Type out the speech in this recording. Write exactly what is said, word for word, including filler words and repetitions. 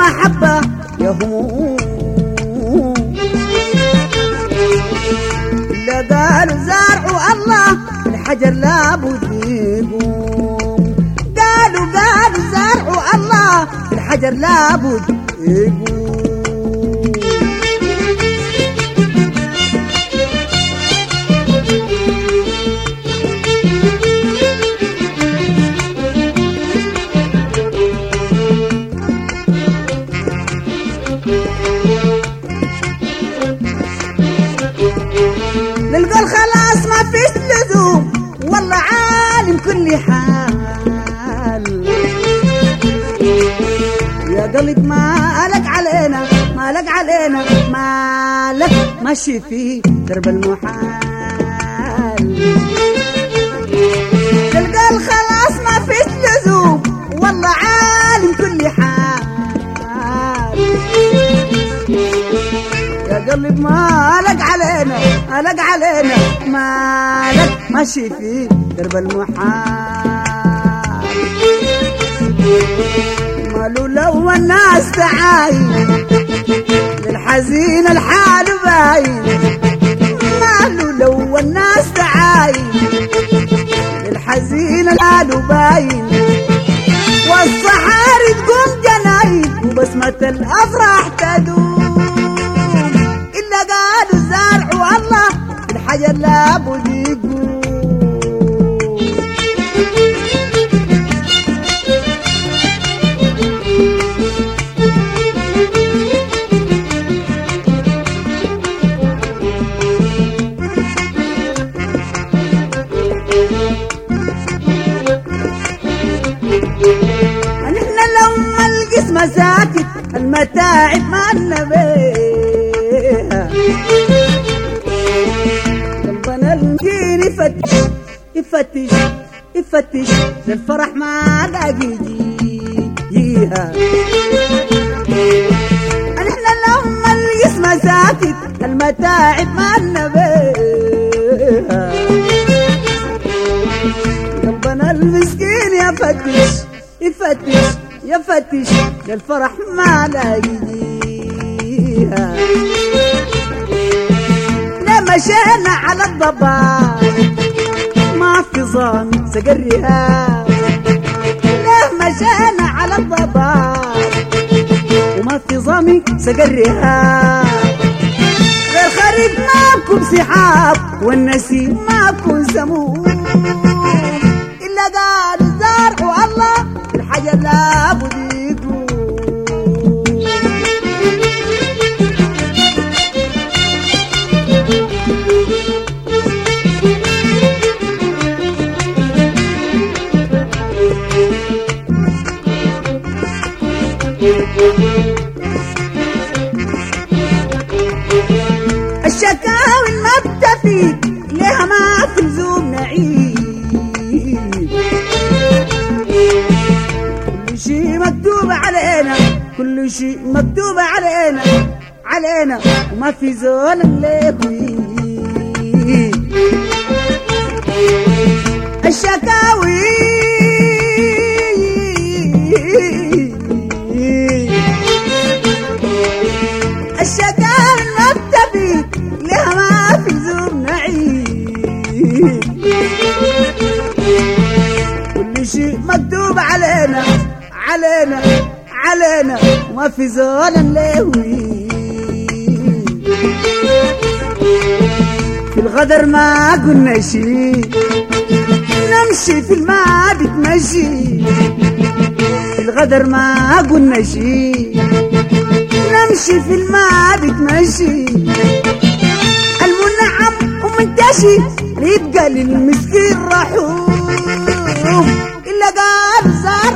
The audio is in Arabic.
محبة يا هموم إلا قالوا زارعوا الله الحجر لابد يقوم قالوا قالوا زارعوا الله الحجر لابد يقوم نلقى خلاص ما فيش لزوم والله عالم كل حال يا قلب مالك علينا مالك علينا مالك ماشي في درب المحال نلقى الخلاص ما فيش لزوم والله عالم كل حال يا قلب مالك علينا مالك علينا مالك ماشي في درب المحال مالو لو الناس تعاين للحزين الحال باين مالو لو الناس تعاين للحزين الحال باين والصحاري تقوم جناين وبسمة الأفراح تدوم إلا قالوا زارعوا الله الحجر لابد يقوم نحن لما القسمة ساكت المتاعب ما لنا بيها قلبنا المسكين يفتش يفتش يفتش للفرح ما لاقي يجيها نحن لما القسمة ساكت المتاعب ما لنا بيها قلبنا المسكين يفتش يفتش يفتش للفرح ما لاقيها لا مشينا على الضباب ما في ظن سقرها لا مشينا على الضباب وما في ظمي سقرها غير خريف ما بكون سحاب والنسيم ما بكون سموم إلا قالوا زارعوا الله الحجر لابد يقوم الشكاوي ما بتفيد ليها ما في لزوم نعيد كل شي مكتوب علينا كل شي مكتوب علينا علينا وما في زول اللي الشكاوي الشكاوي ما بتفيد ليها ما في لزوم نعيد كل شيء مكتوب علينا علينا علينا وما في زول نلوي في الغدر ما قلنا شي نمشي في الماء بتمشي في الغدر ما قلنا شي نمشي في الماء بتمشي المنعم ومنتشي يبقى للمسكين رحوم إلا قال زار